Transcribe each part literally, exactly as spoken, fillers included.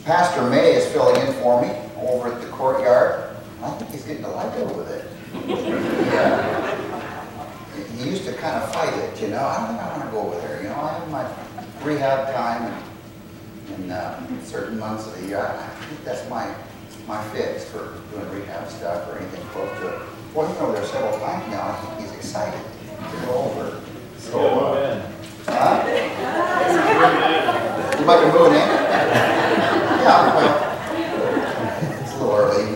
Pastor May is filling in for me over at the courtyard. I think he's getting a like it over there. Yeah. He used to kind of fight it, you know. I don't think I want to go over there. You know, I have my rehab time in, in uh, certain months of the year. I think that's my my fix for doing rehab stuff or anything close to it. Well, he's been over there several times now. I think he's excited to go over. So, uh, huh? You might be moving in? Yeah, well, it's a little early.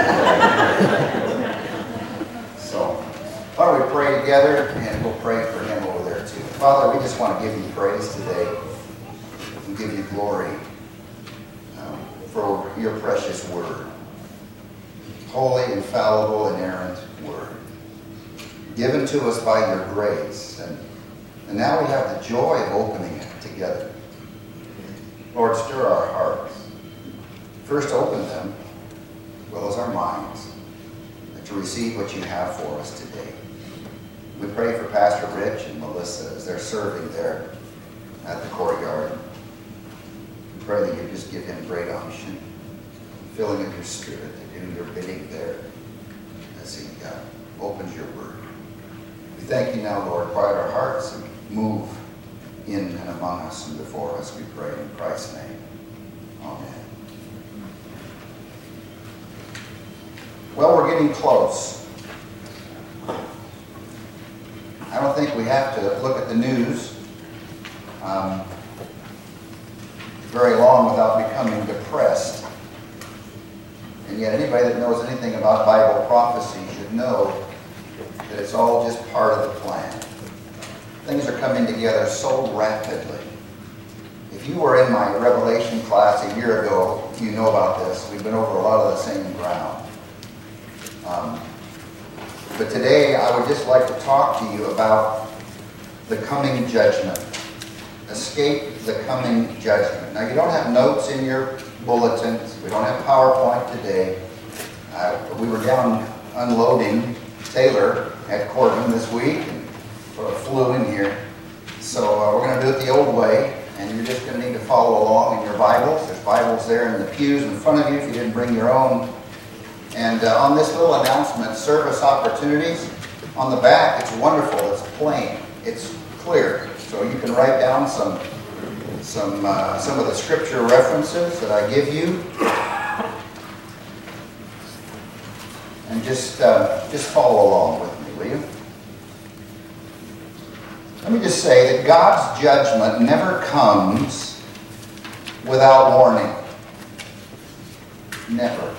So, why don't we pray together, and we'll pray for him over there too. Father, we just want to give you praise today and give you glory um, for your precious word. Holy, infallible, inerrant word. Given to us by your grace. And, and now we have the joy of opening it together. Lord, stir our hearts. First open them, as well as our minds, to receive what you have for us today. We pray for Pastor Rich and Melissa as they're serving there at the courtyard. We pray that you just give him great unction, filling of your spirit, to do your bidding there as he uh, opens your word. We thank you now, Lord. Quiet our hearts and move in and among us and before us, we pray in Christ's name. Amen. Well, we're getting close. I don't think we have to look at the news um, very long without becoming depressed. And yet anybody that knows anything about Bible prophecy should know that it's all just part of the plan. Things are coming together so rapidly. If you were in my Revelation class a year ago, you know about this. We've been over a lot of the same ground. Um, but today I would just like to talk to you about the coming judgment. Escape the coming judgment. Now you don't have notes in your bulletins. We don't have PowerPoint today. Uh, we were down unloading Taylor at Corbin this week and sort of flew in here. So uh, we're going to do it the old way, and you're just going to need to follow along in your Bibles. There's Bibles there in the pews in front of you if you didn't bring your own. And uh, on this little announcement, service opportunities, on the back, it's wonderful. It's plain. It's clear. So you can write down some some uh, some of the scripture references that I give you, and just uh, just follow along with me, will you? Let me just say that God's judgment never comes without warning. Never.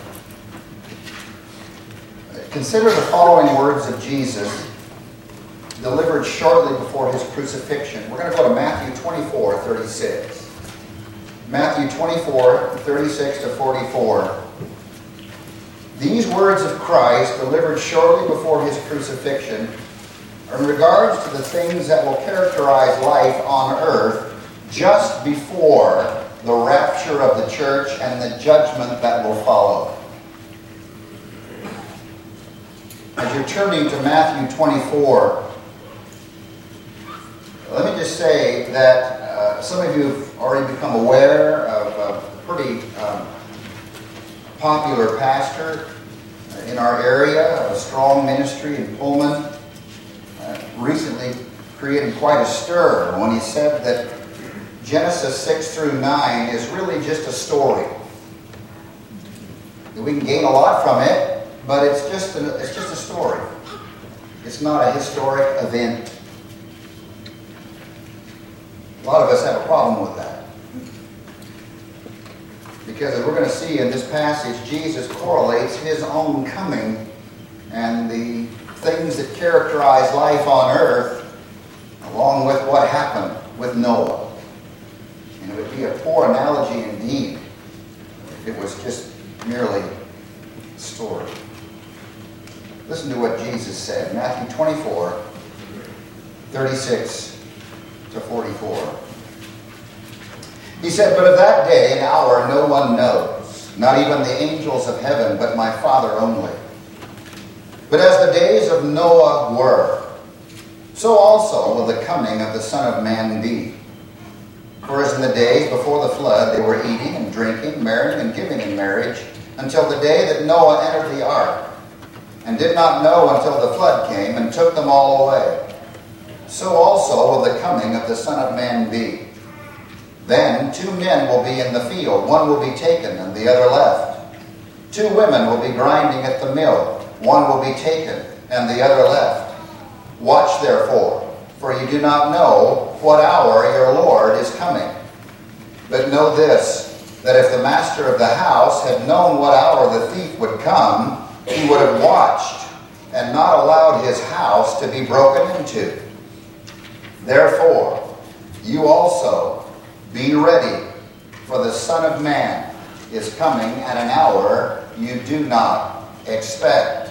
Consider the following words of Jesus delivered shortly before his crucifixion. We're going to go to Matthew twenty-four, thirty-six. Matthew twenty-four, thirty-six to forty-four. These words of Christ delivered shortly before his crucifixion are in regards to the things that will characterize life on earth just before the rapture of the church and the judgment that will follow. As you're turning to Matthew twenty-four, let me just say that uh, some of you have already become aware of a pretty um, popular pastor in our area, a strong ministry in Pullman, uh, recently created quite a stir when he said that Genesis six through nine is really just a story. We can gain a lot from it, but it's just a, it's just a story. It's not a historic event. A lot of us have a problem with that. Because as we're going to see in this passage, Jesus correlates his own coming and the things that characterize life on earth along with what happened with Noah. And it would be a poor analogy indeed if it was just merely a story. Listen to what Jesus said, Matthew twenty-four, thirty-six to forty-four. He said, "But of that day and hour no one knows, not even the angels of heaven, but my Father only. But as the days of Noah were, so also will the coming of the Son of Man be. For as in the days before the flood, they were eating and drinking, marrying and giving in marriage, until the day that Noah entered the ark, and did not know until the flood came and took them all away. So also will the coming of the Son of Man be. Then two men will be in the field, one will be taken and the other left. Two women will be grinding at the mill, one will be taken and the other left. Watch therefore, for you do not know what hour your Lord is coming. But know this, that if the master of the house had known what hour the thief would come, he would have watched and not allowed his house to be broken into. Therefore, you also be ready, for the Son of Man is coming at an hour you do not expect.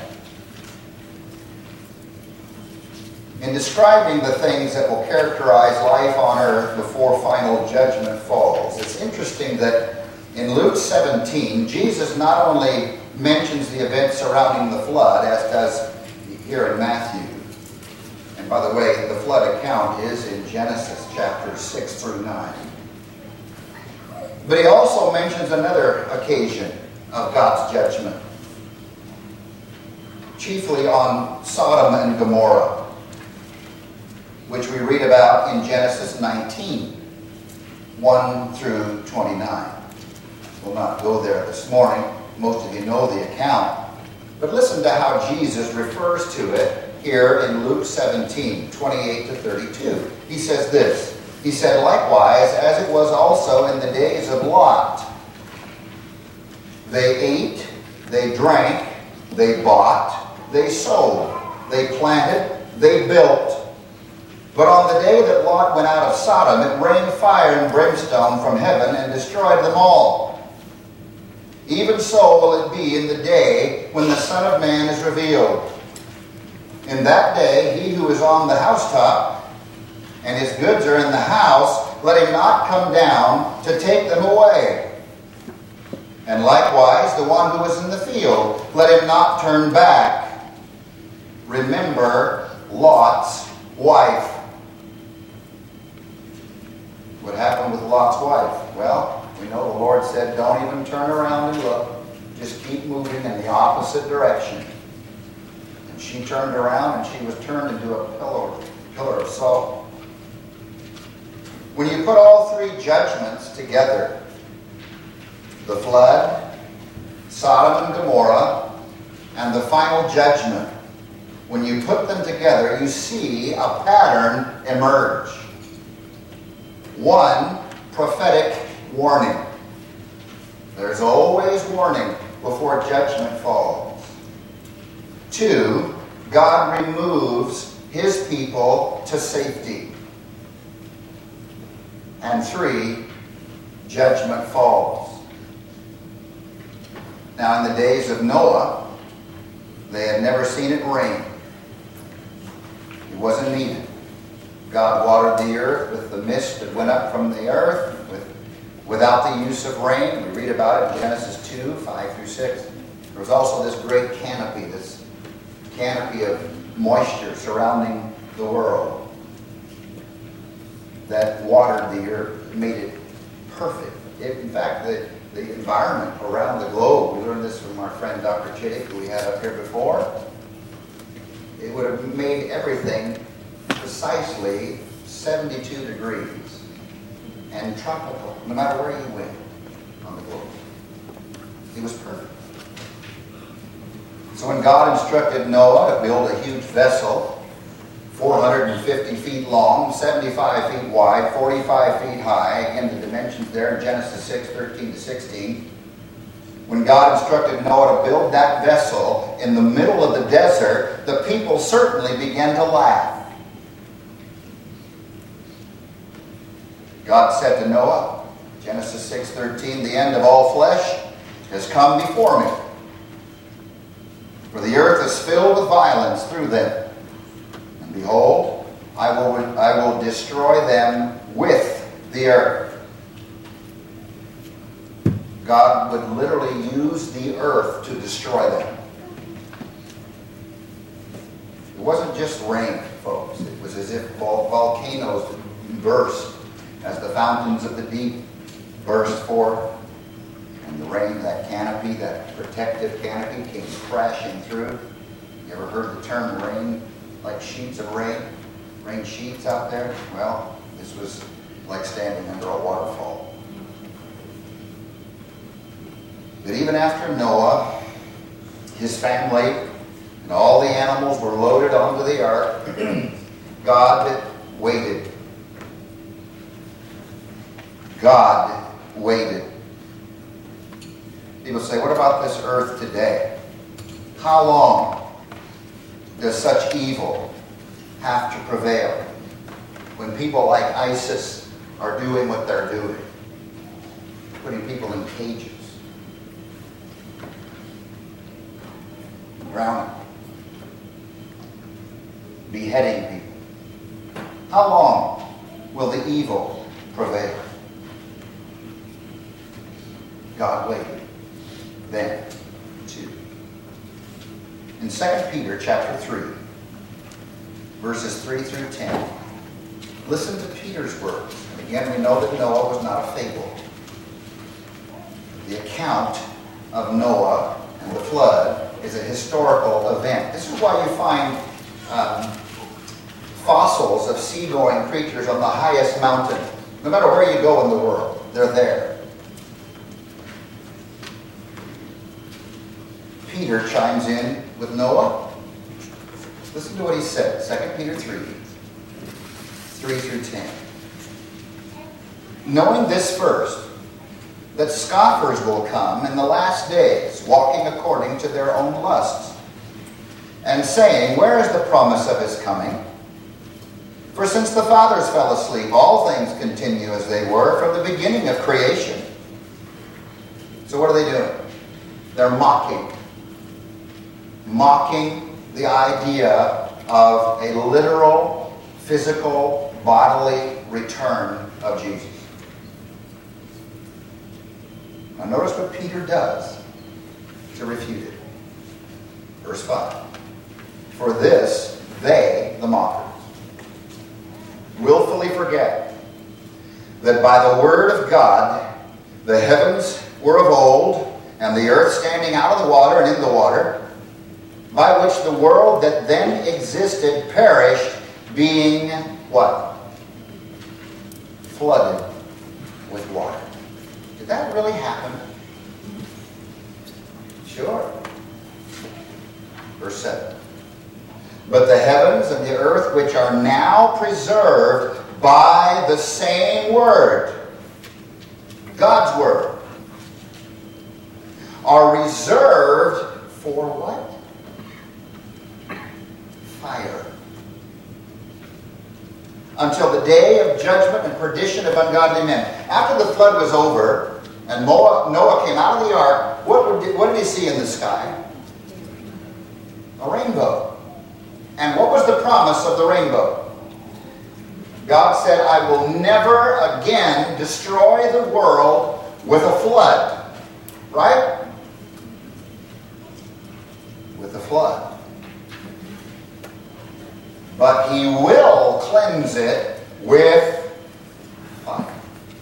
In describing the things that will characterize life on earth before final judgment falls, it's interesting that in Luke seventeen, Jesus not only mentions the events surrounding the flood, as does here in Matthew. And by the way, the flood account is in Genesis chapters six through nine. But he also mentions another occasion of God's judgment, chiefly on Sodom and Gomorrah, which we read about in Genesis nineteen, one through twenty-nine. We'll not go there this morning. Most of you know the account. But listen to how Jesus refers to it here in Luke seventeen, twenty-eight to thirty-two. He says this. He said, likewise, as it was also in the days of Lot, they ate, they drank, they bought, they sold, they planted, they built. But on the day that Lot went out of Sodom, it rained fire and brimstone from heaven and destroyed them all. Even so will it be in the day when the Son of Man is revealed. In that day, he who is on the housetop and his goods are in the house, let him not come down to take them away. And likewise, the one who is in the field, let him not turn back. Remember Lot's wife. What happened with Lot's wife? Well, we know the Lord said, don't even turn around and look. Just keep moving in the opposite direction. And she turned around and she was turned into a pillar, pillar of salt. When you put all three judgments together, the flood, Sodom and Gomorrah, and the final judgment, when you put them together, you see a pattern emerge. One, prophetic warning. There's always warning before judgment falls. Two, God removes his people to safety. And three, judgment falls. Now, in the days of Noah, they had never seen it rain. It wasn't needed. God watered the earth with the mist that went up from the earth with, without the use of rain. We read about it in Genesis two, five through six. There was also this great canopy, this canopy of moisture surrounding the world that watered the earth, made it perfect. It, in fact, the, the environment around the globe, we learned this from our friend Doctor Chittick, who we had up here before, it would have made everything precisely seventy-two degrees and tropical, no matter where you went on the globe. It was perfect. So when God instructed Noah to build a huge vessel, four hundred fifty feet long, seventy-five feet wide, forty-five feet high, again the dimensions there in Genesis six, thirteen to sixteen, when God instructed Noah to build that vessel in the middle of the desert, the people certainly began to laugh. God said to Noah, Genesis six thirteen, the end of all flesh has come before me, for the earth is filled with violence through them. And behold, I will, I will destroy them with the earth. God would literally use the earth to destroy them. It wasn't just rain, folks. It was as if vol- volcanoes burst as the fountains of the deep burst forth, and the rain, that canopy, that protective canopy, came crashing through. You ever heard the term rain, like sheets of rain? Rain sheets out there? Well, this was like standing under a waterfall. But even after Noah, his family, and all the animals were loaded onto the ark, God waited. God waited. People say, what about this earth today? How long does such evil have to prevail when people like ISIS are doing what they're doing? Putting people in cages. Drowning. Beheading people. How long will the evil prevail? God waited. Then, too. In Second Peter chapter three, verses three through ten, listen to Peter's words. And again, we know that Noah was not a fable. The account of Noah and the flood is a historical event. This is why you find um, fossils of sea-going creatures on the highest mountain. No matter where you go in the world, they're there. Peter chimes in with Noah. Listen to what he said, Second Peter three, three through ten. Knowing this first, that scoffers will come in the last days, walking according to their own lusts, and saying, where is the promise of his coming? For since the fathers fell asleep, all things continue as they were from the beginning of creation. So what are they doing? They're mocking. Mocking the idea of a literal, physical, bodily return of Jesus. Now notice what Peter does to refute it. Verse five. For this, they, the mockers, willfully forget that by the word of God the heavens were of old, and the earth standing out of the water and in the water, by which the world that then existed perished, being what? Flooded with water. Did that really happen? Sure. Verse seven. But the heavens and the earth, which are now preserved by the same word, God's word, are reserved for what? Fire. Until the day of judgment and perdition of ungodly men. After the flood was over and Noah came out of the ark, what did, what did he see in the sky? A rainbow. And what was the promise of the rainbow? God said, I will never again destroy the world with a flood. Right? With a flood. But he will cleanse it with fire.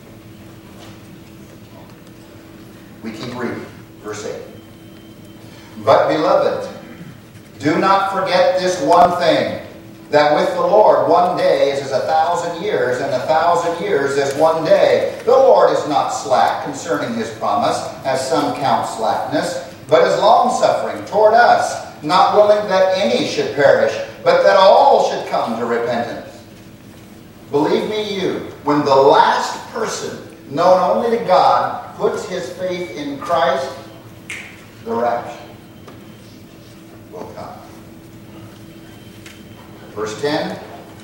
We keep reading. Verse eight. But beloved, do not forget this one thing, that with the Lord one day is as a thousand years, and a thousand years as one day. The Lord is not slack concerning his promise, as some count slackness, but is longsuffering toward us, not willing that any should perish, but that all should come to repentance. Believe me you, when the last person, known only to God, puts his faith in Christ, the rapture will come. Verse ten.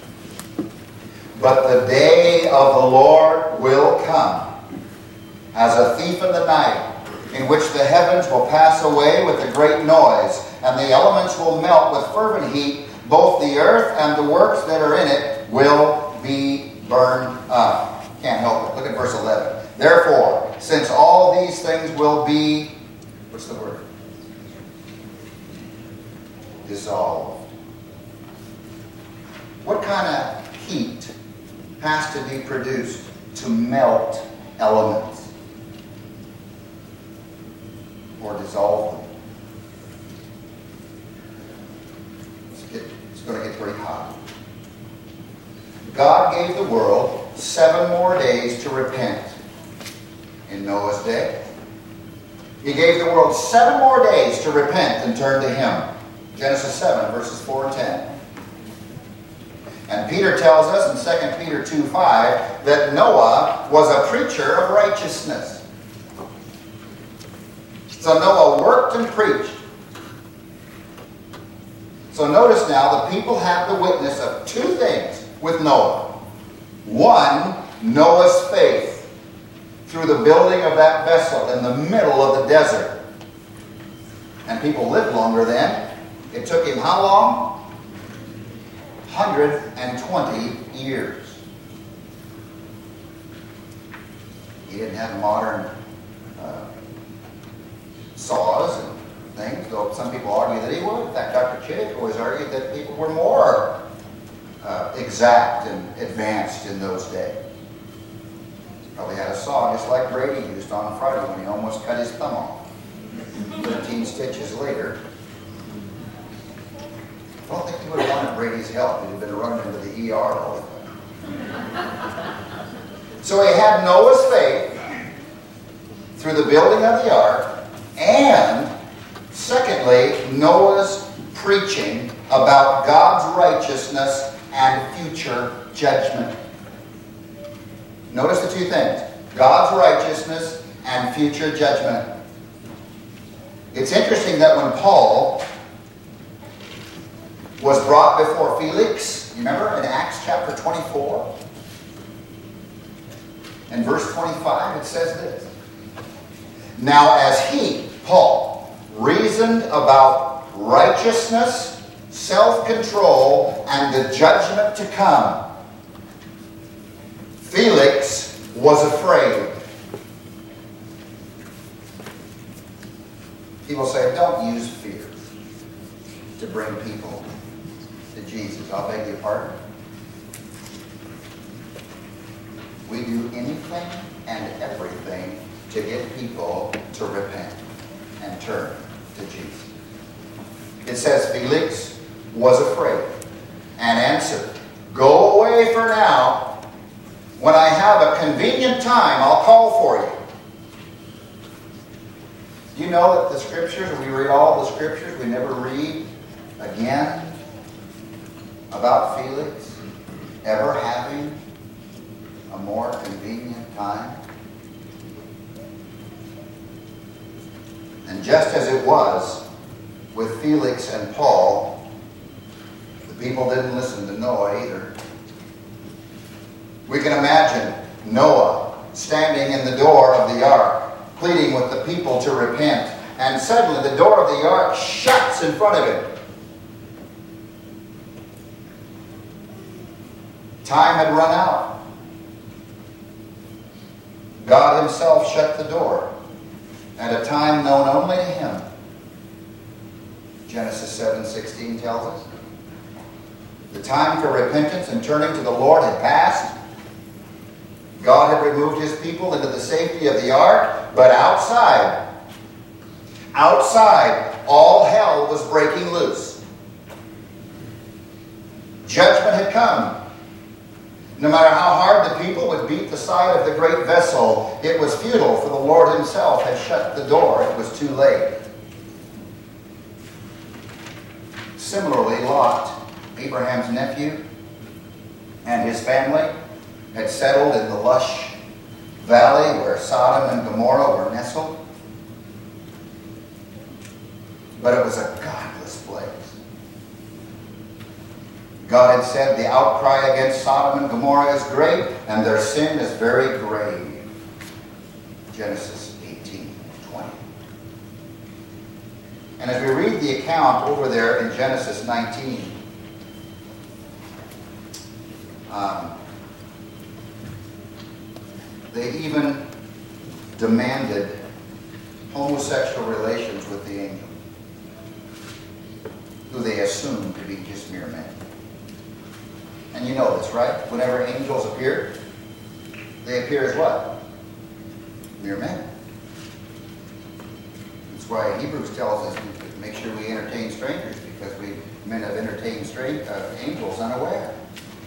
But the day of the Lord will come, as a thief in the night, in which the heavens will pass away with a great noise, and the elements will melt with fervent heat. Both the earth and the works that are in it will be burned up. Can't help it. Look at verse eleven. Therefore, since all these things will be, what's the word? Dissolved. What kind of heat has to be produced to melt elements or dissolve them. It's, get, it's going to get pretty hot. God gave the world seven more days to repent in Noah's day. He gave the world seven more days to repent and turn to Him. Genesis seven, verses four and ten. And Peter tells us in Second Peter two five that Noah was a preacher of righteousness. So Noah worked and preached. So notice now, the people have the witness of two things with Noah. One, Noah's faith through the building of that vessel in the middle of the desert. And people lived longer then. It took him how long? one hundred twenty years. He didn't have modern uh, saws and things, though some people argue that he would. In fact, Doctor Chittick always argued that people were more uh, exact and advanced in those days. Probably had a saw just like Brady used on Friday when he almost cut his thumb off. thirteen stitches later. I don't think he would have wanted Brady's help. He'd have been running into the E R all the time. So he had Noah's faith through the building of the ark, and secondly, Noah's preaching about God's righteousness and future judgment. Notice the two things: God's righteousness and future judgment. It's interesting that when Paul was brought before Felix, you remember in Acts chapter twenty-four, in verse twenty-five, it says this: Now as he, Paul, reasoned about righteousness, self-control, and the judgment to come, Felix was afraid. People say, don't use fear to bring people to Jesus. I'll beg your pardon. We do anything and everything to get people to repent and turn to Jesus. It says Felix was afraid and answered, Go away for now. When I have a convenient time, I'll call for you. Do you know that the Scriptures, we read all the Scriptures, we never read again about Felix ever having a more convenient time? And just as it was with Felix and Paul, the people didn't listen to Noah either. We can imagine Noah standing in the door of the ark, pleading with the people to repent, and suddenly the door of the ark shuts in front of him. Time had run out. God Himself shut the door at a time known only to Him. Genesis seven sixteen tells us. The time for repentance and turning to the Lord had passed. God had removed His people into the safety of the ark, but outside, outside, all hell was breaking loose. Judgment had come. No matter how hard the people would beat the side of the great vessel, it was futile, for the Lord Himself had shut the door. It was too late. Similarly, Lot, Abraham's nephew, and his family had settled in the lush valley where Sodom and Gomorrah were nestled. But it was a godless place. God had said the outcry against Sodom and Gomorrah is great, and their sin is very grave. Genesis eighteen twenty. And as we read the account over there in Genesis nineteen, um, they even demanded homosexual relations with the angel, who they assumed to be just mere men. And you know this, right? Whenever angels appear, They appear as what? Mere men. That's why Hebrews tells us to make sure we entertain strangers, because we men have entertained strange, uh, angels unaware.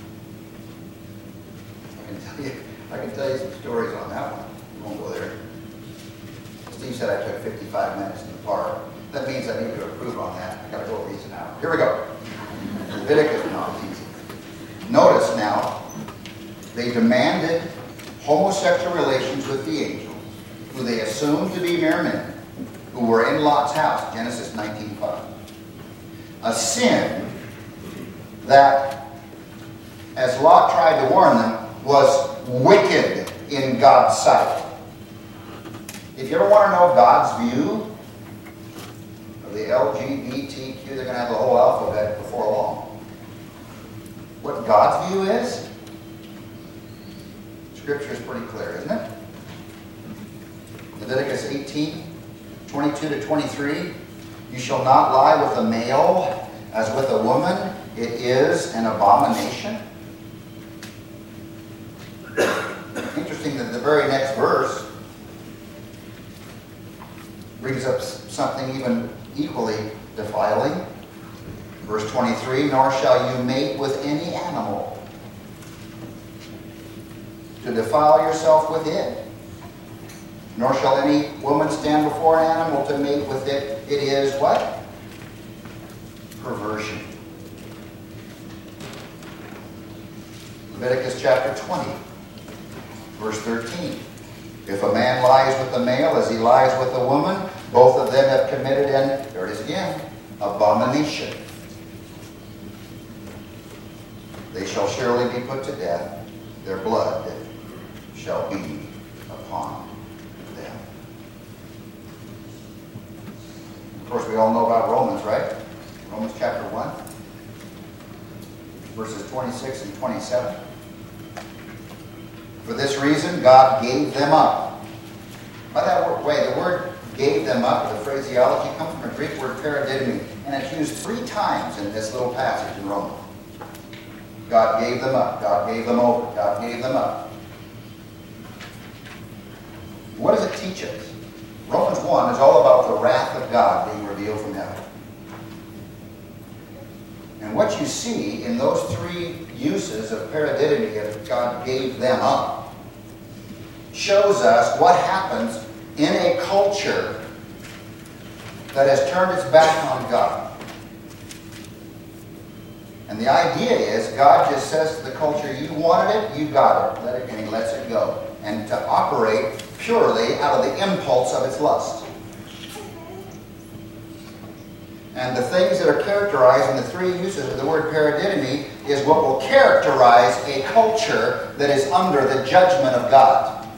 I can tell you, I can tell you some stories on that one. We won't go there. Steve said I took fifty-five minutes in the park. That means I need to approve on that. I got to go reason out. Here we go. Leviticus, no, it's easy. Notice now, they demanded homosexual relations with the angels, who they assumed to be mere men, who were in Lot's house, Genesis nineteen five. A sin that, as Lot tried to warn them, was wicked in God's sight. If you ever want to know God's view of the L G B T Q, they're going to have the whole alphabet before long. What God's view is, Scripture is pretty clear, isn't it? Leviticus eighteen, twenty-two to twenty-three. You shall not lie with a male as with a woman. It is an abomination. Interesting that the very next verse brings up something even equally defiling. Verse twenty-three, nor shall you mate with any animal to defile yourself with it. Nor shall any woman stand before an animal to mate with it. It is what? Perversion. Leviticus chapter twenty, verse thirteen. If a man lies with a male as he lies with a woman, both of them have committed an, there it is again, abomination. They shall surely be put to death. Their blood shall be upon them. Of course, we all know about Romans, right? Romans chapter one, verses twenty-six and twenty-seven. For this reason, God gave them up. By that way, the word gave them up, the phraseology, comes from a Greek word paradidomi, and it's used three times in this little passage in Romans. God gave them up. God gave them over. God gave them up. What does it teach us? Romans one is all about the wrath of God being revealed from heaven. And what you see in those three uses of paradidomi, of God gave them up, shows us what happens in a culture that has turned its back on God. And the idea is God just says to the culture, you wanted it, you got it. Let it, and he lets it go. And to operate purely out of the impulse of its lust. And the things that are characterized in the three uses of the word paradidomi is what will characterize a culture that is under the judgment of God.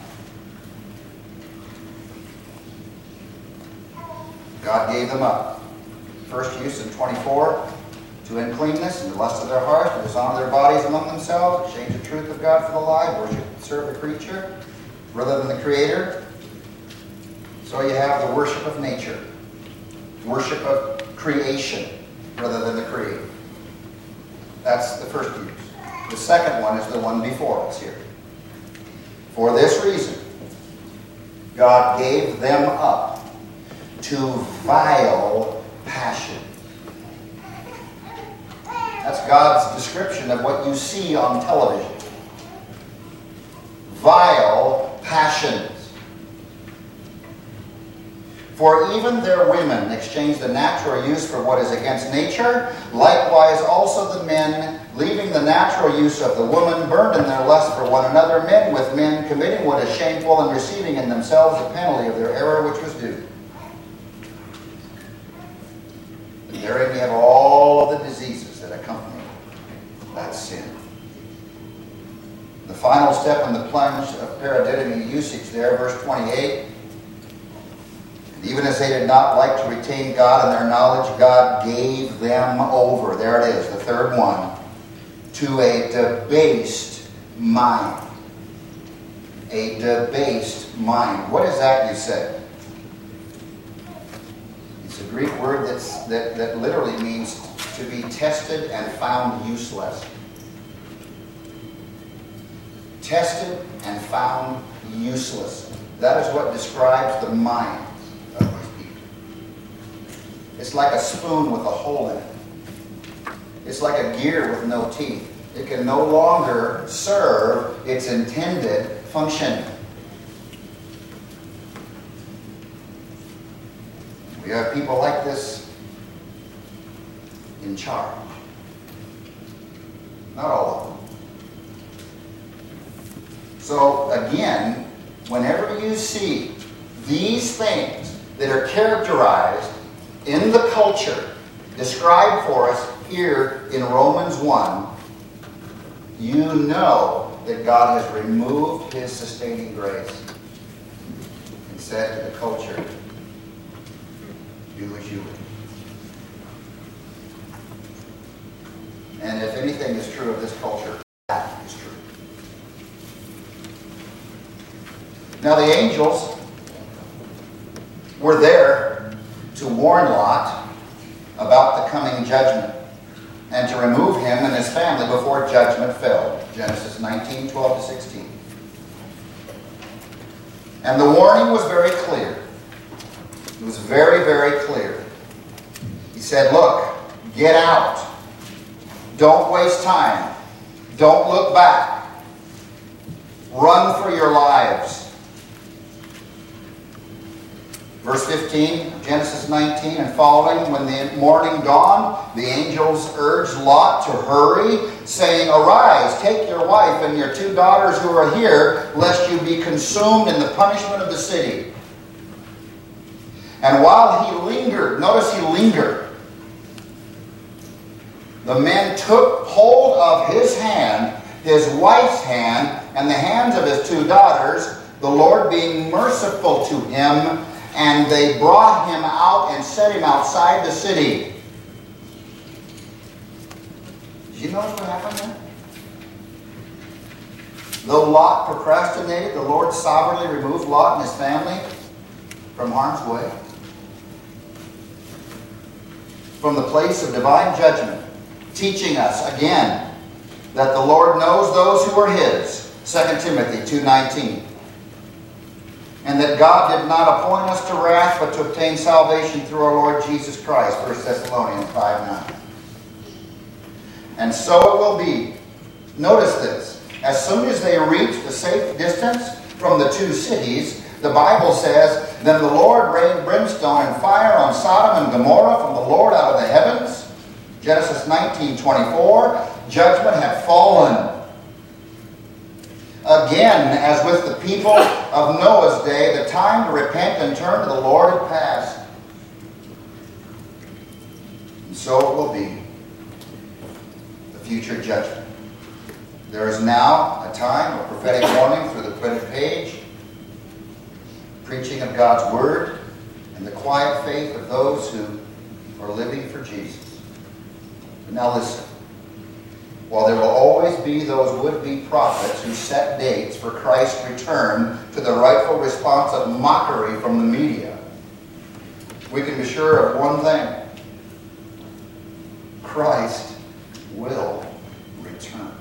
God gave them up. First use in twenty-four, to uncleanness and the lust of their hearts, to dishonor their bodies among themselves, exchange the truth of God for the lie, worship, serve the creature rather than the Creator. So you have the worship of nature, worship of creation rather than the Creator. That's the first use. The second one is the one before us here. For this reason, God gave them up to vile passion. That's God's description of what you see on television. Vile passions. For even their women exchange the natural use for what is against nature. Likewise also the men, leaving the natural use of the woman, burned in their lust for one another, men with men, committing what is shameful and receiving in themselves the penalty of their error which was due. And therein we have all of the diseases that accompany that sin. The final step in the plunge of paradidomi usage there, verse twenty-eight. And even as they did not like to retain God in their knowledge, God gave them over. There it is, the third one. To a debased mind. A debased mind. What is that, you say? It's a Greek word that's, that, that literally means to be tested and found useless. tested and found useless. That is what describes the minds of these people. It's like a spoon with a hole in it. It's like a gear with no teeth. It can no longer serve its intended function. We have people like this in charge. Not all of them. So again, whenever you see these things that are characterized in the culture described for us here in Romans one, you know that God has removed His sustaining grace and said to the culture, do as you will. And if anything is true of this culture, that is true. Now the angels were there to warn Lot about the coming judgment and to remove him and his family before judgment fell. Genesis nineteen, twelve to sixteen. And the warning was very clear. It was very, very clear. He said, look, get out. Don't waste time. Don't look back. Run for your lives. Verse fifteen, Genesis nineteen and following, when the morning dawned, the angels urged Lot to hurry, saying, arise, take your wife and your two daughters who are here, lest you be consumed in the punishment of the city. And while he lingered, notice he lingered, the men took hold of his hand, his wife's hand, and the hands of his two daughters, the Lord being merciful to him, and they brought him out and set him outside the city. Did you notice what happened there? Though Lot procrastinated, the Lord sovereignly removed Lot and his family from harm's way, from the place of divine judgment, teaching us again that the Lord knows those who are His. Second Timothy two nineteen. And that God did not appoint us to wrath, but to obtain salvation through our Lord Jesus Christ. First Thessalonians five nine. And so it will be. Notice this. As soon as they reached the safe distance from the two cities, the Bible says, then the Lord rained brimstone and fire on Sodom and Gomorrah from the Lord out of the heavens. Genesis nineteen twenty-four. Judgment had fallen. Again, as with the people of Noah's day, the time to repent and turn to the Lord had passed. And so it will be. The future judgment. There is now a time of prophetic warning through the printed page, preaching of God's Word, and the quiet faith of those who are living for Jesus. But now listen. While there will always be those would-be prophets who set dates for Christ's return to the rightful response of mockery from the media, we can be sure of one thing. Christ will return.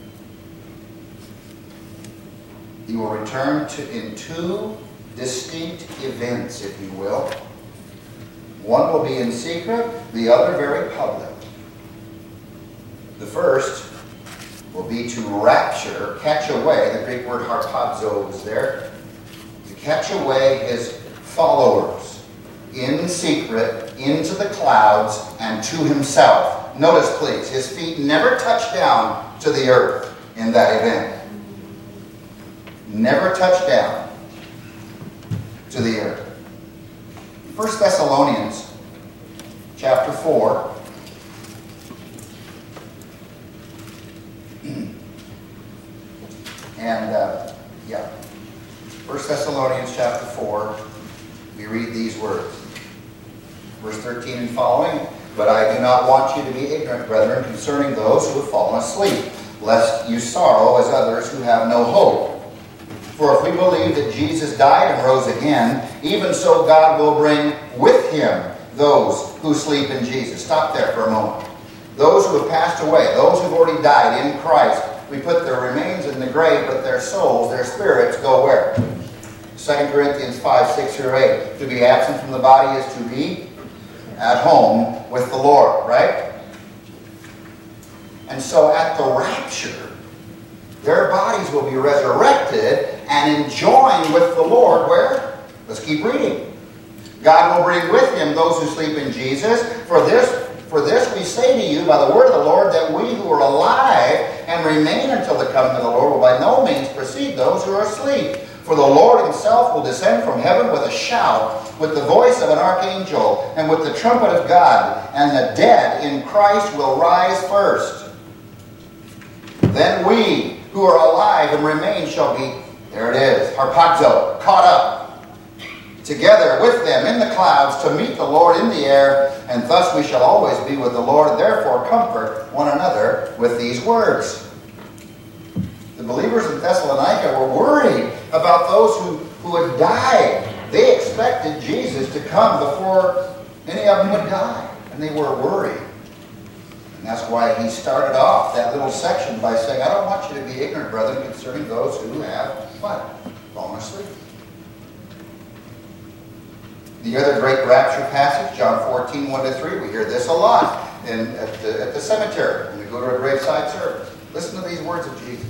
He will return to, in two distinct events, if you will. One will be in secret, the other very public. The first will be to rapture, catch away, the Greek word harpazo is there, to catch away His followers in secret into the clouds and to Himself. Notice, please, His feet never touch down to the earth in that event. Never touch down to the earth. First Thessalonians chapter four. And, uh, yeah, First Thessalonians chapter four, we read these words. Verse thirteen and following, but I do not want you to be ignorant, brethren, concerning those who have fallen asleep, lest you sorrow as others who have no hope. For if we believe that Jesus died and rose again, even so God will bring with Him those who sleep in Jesus. Stop there for a moment. Those who have passed away, those who have already died in Christ, We put their remains in the grave, but their souls, their spirits, go where? Second Corinthians five, six through eight. To be absent from the body is to be at home with the Lord, right? And so at the rapture, their bodies will be resurrected and enjoying with the Lord where? Let's keep reading. God will bring with him those who sleep in Jesus. For this, for this we say to you by the word of the Lord, that we who are alive and remain until the coming of the Lord will by no means precede those who are asleep. For the Lord himself will descend from heaven with a shout, with the voice of an archangel, and with the trumpet of God, and the dead in Christ will rise first. Then we who are alive and remain shall be, there it is, harpazo, caught up together with them in the clouds to meet the Lord in the air, and thus we shall always be with the Lord. Therefore comfort one another with these words. The believers in Thessalonica were worried about those who, who had died. They expected Jesus to come before any of them would die, and they were worried. And that's why he started off that little section by saying, I don't want you to be ignorant, brethren, concerning those who have, what? Fallen asleep. The other great rapture passage, John fourteen, one to three, we hear this a lot in, at, the, at the cemetery when we go to a graveside service. Listen to these words of Jesus.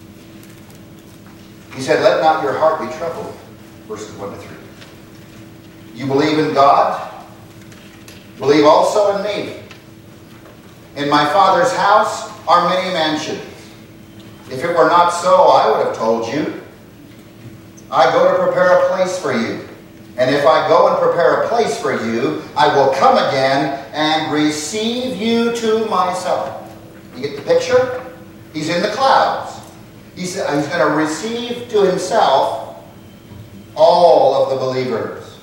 He said, let not your heart be troubled, verses one to three. You believe in God, believe also in me. In my Father's house are many mansions. If it were not so, I would have told you. I go to prepare a place for you. And if I go and prepare a place for you, I will come again and receive you to myself. You get the picture? He's in the clouds. He's, he's going to receive to himself all of the believers.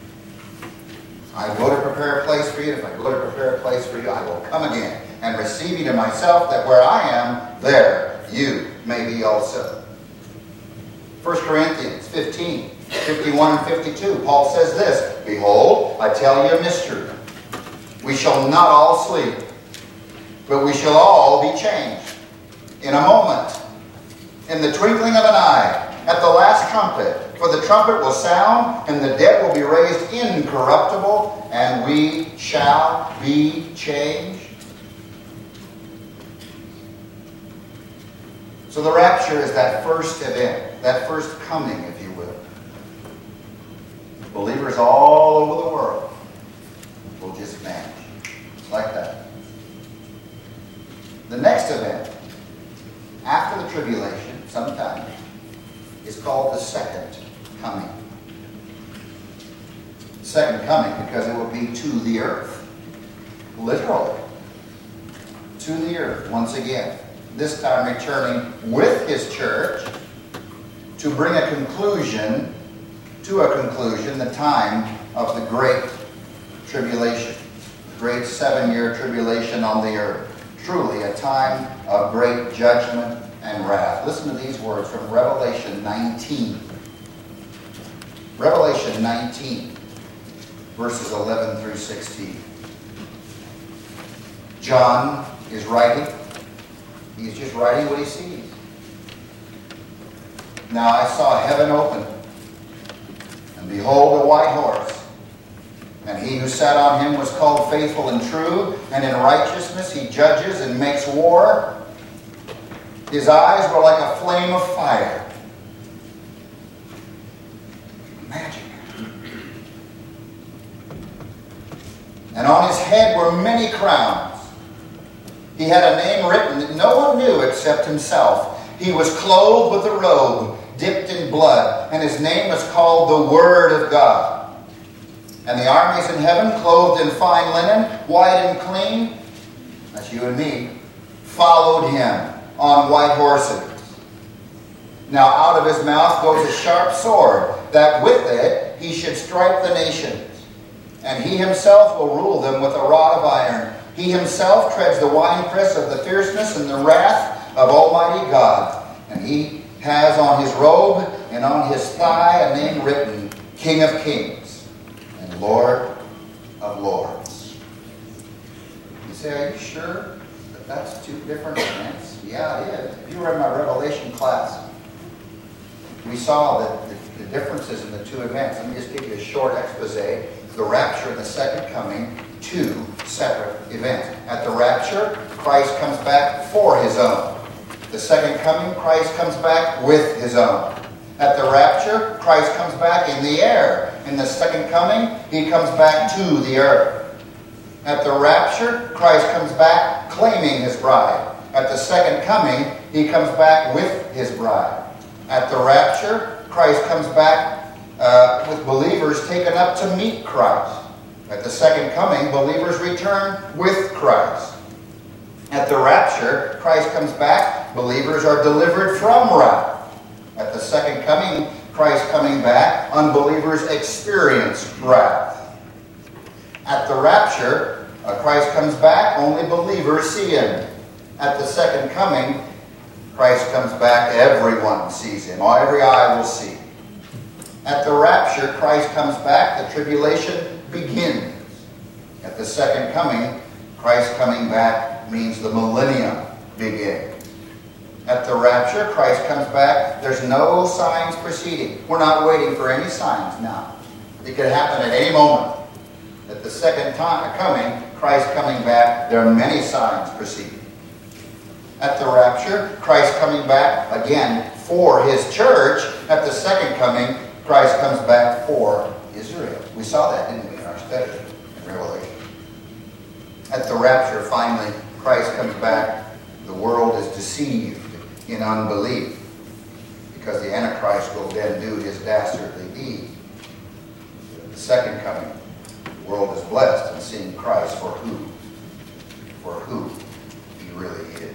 I go to prepare a place for you. If I go to prepare a place for you, I will come again and receive you to myself, that where I am, there you may be also. First Corinthians fifteen, fifty-one and fifty-two, Paul says this, behold, I tell you a mystery. We shall not all sleep, but we shall all be changed in a moment, in the twinkling of an eye, at the last trumpet. For the trumpet will sound, and the dead will be raised incorruptible, and we shall be changed. So the rapture is that first event, that first coming, if you will. Believers all over the world will just vanish. It's like that. The next event, after the tribulation, sometime, is called the second coming. Second coming because it will be to the earth. Literally. To the earth once again. This time returning with his church to bring a conclusion, to a conclusion, the time of the great tribulation. The great seven-year tribulation on the earth. Truly a time of great judgment and wrath. Listen to these words from Revelation nineteen. Revelation nineteen, verses eleven through sixteen. John is writing. He's just writing what he sees. Now I saw heaven open, and behold, a white horse. And he who sat on him was called Faithful and True, and in righteousness he judges and makes war. His eyes were like a flame of fire. Imagine. And on his head were many crowns. He had a name written that no one knew except himself. He was clothed with a robe dipped in blood, and his name was called the Word of God. And the armies in heaven, clothed in fine linen, white and clean, that's you and me, followed him on white horses. Now out of his mouth goes a sharp sword, that with it he should strike the nations. And he himself will rule them with a rod of iron. He himself treads the winepress of the fierceness and the wrath of Almighty God. And he has on his robe and on his thigh a name written, King of Kings and Lord of Lords. You say, are you sure that That's two different events. Yeah, it is. If you were in my Revelation class, we saw that the, the differences in the two events. Let me just give you a short expose. The rapture and the second coming, two separate events. At the rapture, Christ comes back for his own. The second coming, Christ comes back with his own. At the rapture, Christ comes back in the air. In the second coming, he comes back to the earth. At the rapture, Christ comes back claiming his bride. At the second coming, he comes back with his bride. At the rapture, Christ comes back uh, with believers taken up to meet Christ. At the second coming, believers return with Christ. At the rapture, Christ comes back, believers are delivered from wrath. At the second coming, Christ coming back, unbelievers experience wrath. At the rapture, uh, Christ comes back, only believers see him. At the second coming, Christ comes back, everyone sees him. Every eye will see. At the rapture, Christ comes back, the tribulation begins. At the second coming, Christ coming back means the millennium begins. At the rapture, Christ comes back, there's no signs preceding. We're not waiting for any signs now. It could happen at any moment. At the second time coming, Christ coming back, there are many signs preceding. At the rapture, Christ coming back again for his church. At the second coming, Christ comes back for Israel. We saw that, didn't we, in our study in Revelation? At the rapture, finally, Christ comes back. The world is deceived in unbelief because the Antichrist will then do his dastardly deed. At the second coming, the world is blessed in seeing Christ for who, for who he really is.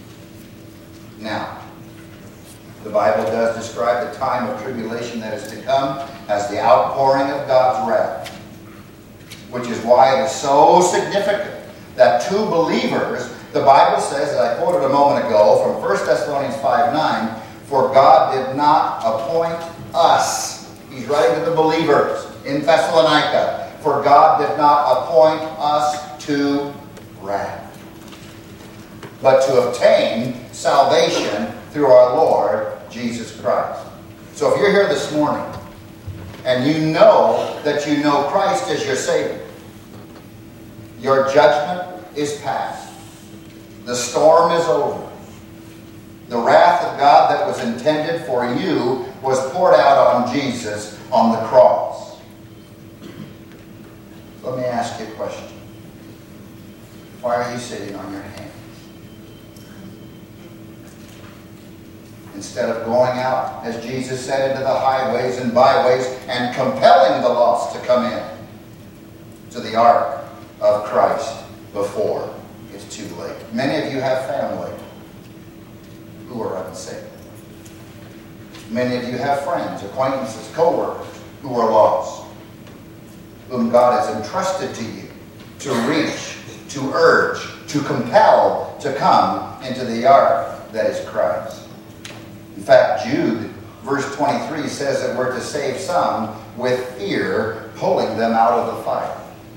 Now, the Bible does describe the time of tribulation that is to come as the outpouring of God's wrath, which is why it is so significant that two believers, the Bible says, as I quoted a moment ago from First Thessalonians five nine, for God did not appoint us. He's writing to the believers in Thessalonica. For God did not appoint us to wrath, but to obtain salvation through our Lord Jesus Christ. So if you're here this morning and you know that you know Christ as your Savior, your judgment is past. The storm is over. The wrath of God that was intended for you was poured out on Jesus on the cross. Let me ask you a question. Why are you sitting on your hands? Instead of going out, as Jesus said, into the highways and byways and compelling the lost to come in to the ark of Christ before it's too late. Many of you have family who are unsaved. Many of you have friends, acquaintances, co-workers who are lost, whom God has entrusted to you to reach, to urge, to compel to come into the ark that is Christ. In fact, Jude, verse twenty-three, says that we're to save some with fear, pulling them out of the fire.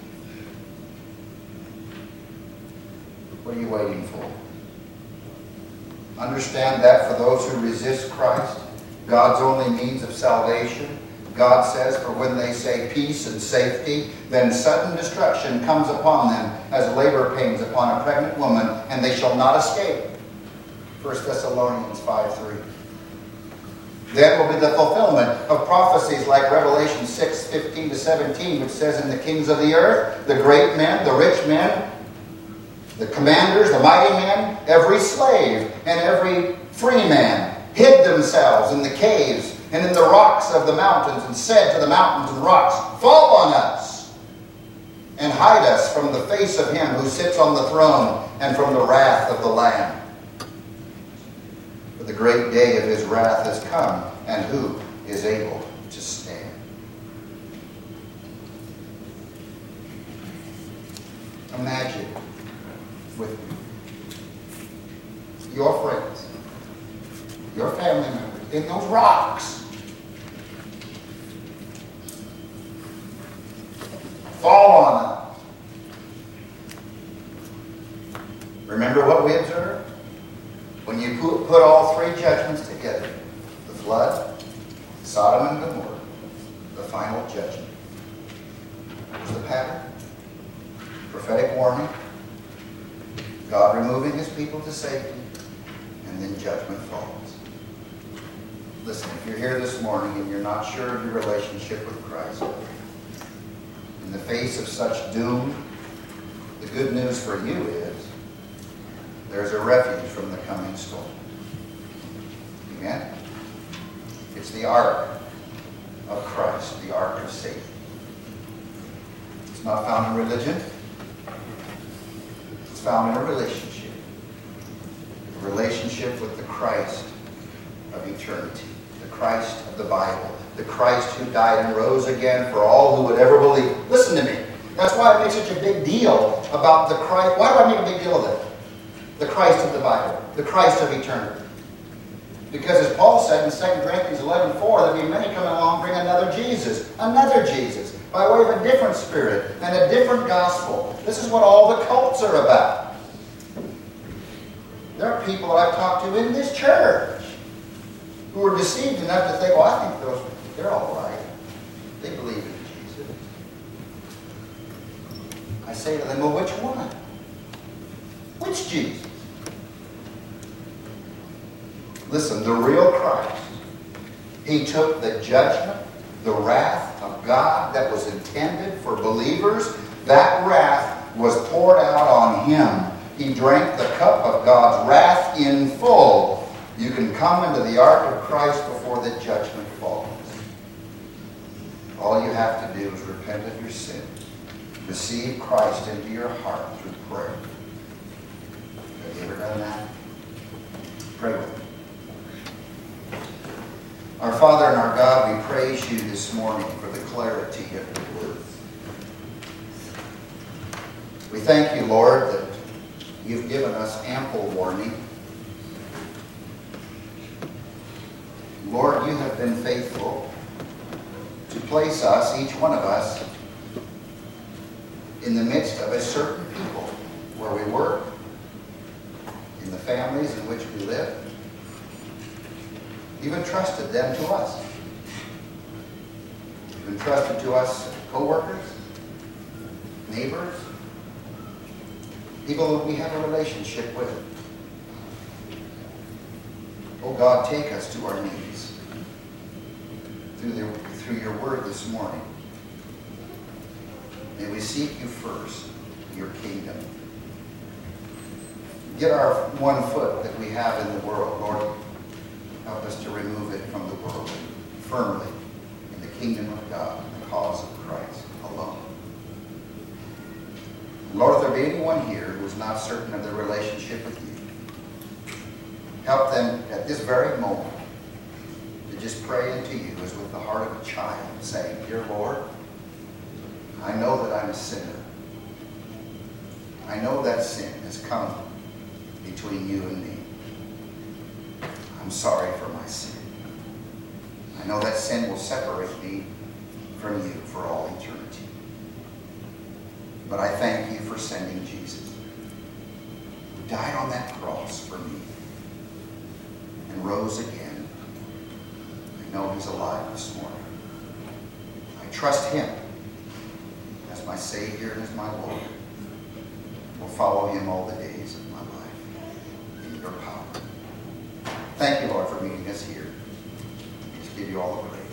What are you waiting for? Understand that for those who resist Christ, God's only means of salvation, God says, for when they say peace and safety, then sudden destruction comes upon them as labor pains upon a pregnant woman, and they shall not escape. First Thessalonians five three. Then will be the fulfillment of prophecies like Revelation six fifteen to seventeen, which says, in the kings of the earth, the great men, the rich men, the commanders, the mighty men, every slave and every free man hid themselves in the caves and in the rocks of the mountains, and said to the mountains and rocks, fall on us and hide us from the face of him who sits on the throne and from the wrath of the Lamb. For the great day of his wrath has come, and who is able to stand? Imagine with me your friends, your family members in those rocks. Fall on them. Remember Remember what we observed? When you put, put all three judgments together, the flood, Sodom and Gomorrah, the final judgment. What's the pattern? Prophetic warning, God removing his people to safety, and then judgment follows. Listen, if you're here this morning and you're not sure of your relationship with Christ, in the face of such doom, the good news for you is there's a refuge from the coming storm. Amen? It's the ark of Christ, the ark of safety. It's not found in religion. It's found in a relationship. A relationship with the Christ of eternity. The Christ of the Bible. The Christ who died and rose again for all who would ever believe. Listen to me. That's why it makes such a big deal about the Christ. Why do I make a big deal of that? The Christ of the Bible. The Christ of eternity. Because as Paul said in Second Corinthians eleven four, there'll be many coming along bring another Jesus. Another Jesus. By way of a different spirit and a different gospel. This is what all the cults are about. There are people that I've talked to in this church who are deceived enough to think, well, I think those, they're all right. They believe in Jesus. I say to them, well, which one? Which Jesus? Listen, the real Christ, he took the judgment, the wrath of God that was intended for believers. That wrath was poured out on him. He drank the cup of God's wrath in full. You can come into the ark of Christ before the judgment falls. All you have to do is repent of your sin. Receive Christ into your heart through prayer. Have you ever done that? Pray with me. Our Father and our God, we praise you this morning for the clarity of your word. We thank you, Lord, that you've given us ample warning. Lord, you have been faithful to place us, each one of us, in the midst of a certain people where we work, in the families in which we live. You've entrusted them to us. You've entrusted to us co-workers, neighbors, people that we have a relationship with. Oh God, take us to our knees through, the, through your word this morning. May we seek you first, your kingdom. Get our one foot that we have in the world, Lord. Help us to remove it from the world firmly in the kingdom of God, the cause of Christ alone. Lord, if there be anyone here who is not certain of their relationship with you, help them at this very moment to just pray into you as with the heart of a child, saying, Dear Lord, I know that I'm a sinner. I know that sin has come between you and me. I'm sorry for my sin. I know that sin will separate me from you for all eternity. But I thank you for sending Jesus, who died on that cross for me and rose again. I know he's alive this morning. I trust him as my Savior and as my Lord. Will follow him all the days of my life in your power. Thank you, Lord, for meeting us here. Just give you all the praise.